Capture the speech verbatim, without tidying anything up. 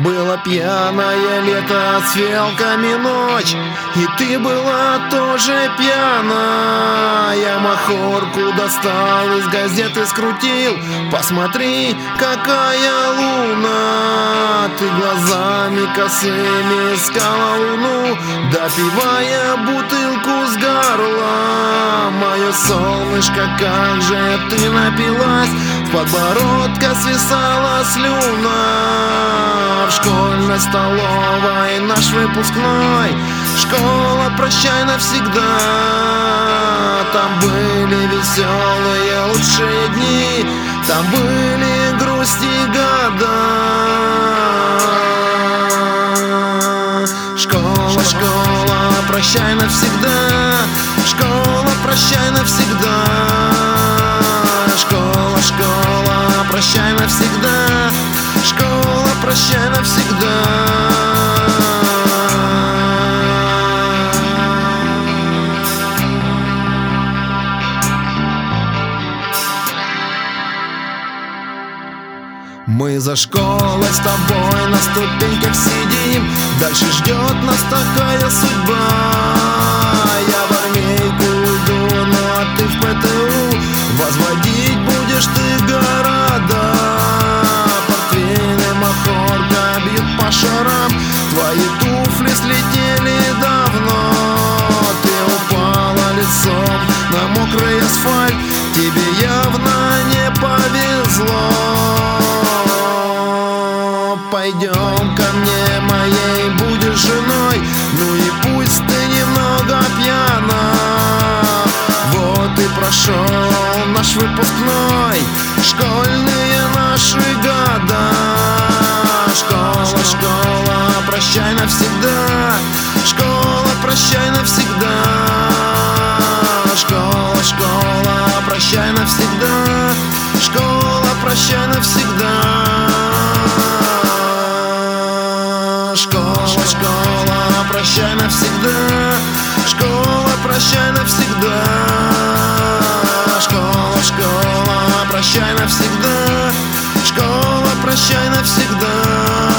Было пьяное лето, с фиалками ночь, и ты была тоже пьяна. Я махорку достал, из газеты скрутил. Посмотри, какая луна. Ты глазами косыми искала луну, допивая бутылку с горла. Мое солнышко, как же ты напилась, с подбородка свисала слюна. В школьной столовой наш выпускной, школа, прощай навсегда. Там были веселые лучшие дни, там были грусти и года. Школа, школа, прощай навсегда. Школа, прощай навсегда. Школа, школа, прощай навсегда. Школа, прощай навсегда. Мы за школой с тобой на ступеньках сидим, дальше ждет нас такая судьба. Я в армейку уйду, ну а ты в ПТУ, возводить будешь ты города. Портвейны, махорка бьют по шарам, твои туфли слетели давно. Ты упала лицом на мокрый асфальт, тебе явно не повезло. Пойдем ко мне, моей будешь женой, ну и пусть ты немного пьяна. Вот и прошел наш выпускной, школьные наши года. Школа, школа, прощай навсегда. Школа, прощай навсегда. Школа, школа, прощай навсегда. Школа, прощай навсегда. Школа, школа, прощай навсегда. Школа, прощай навсегда. Школа, школа, прощай навсегда. Школа, прощай навсегда.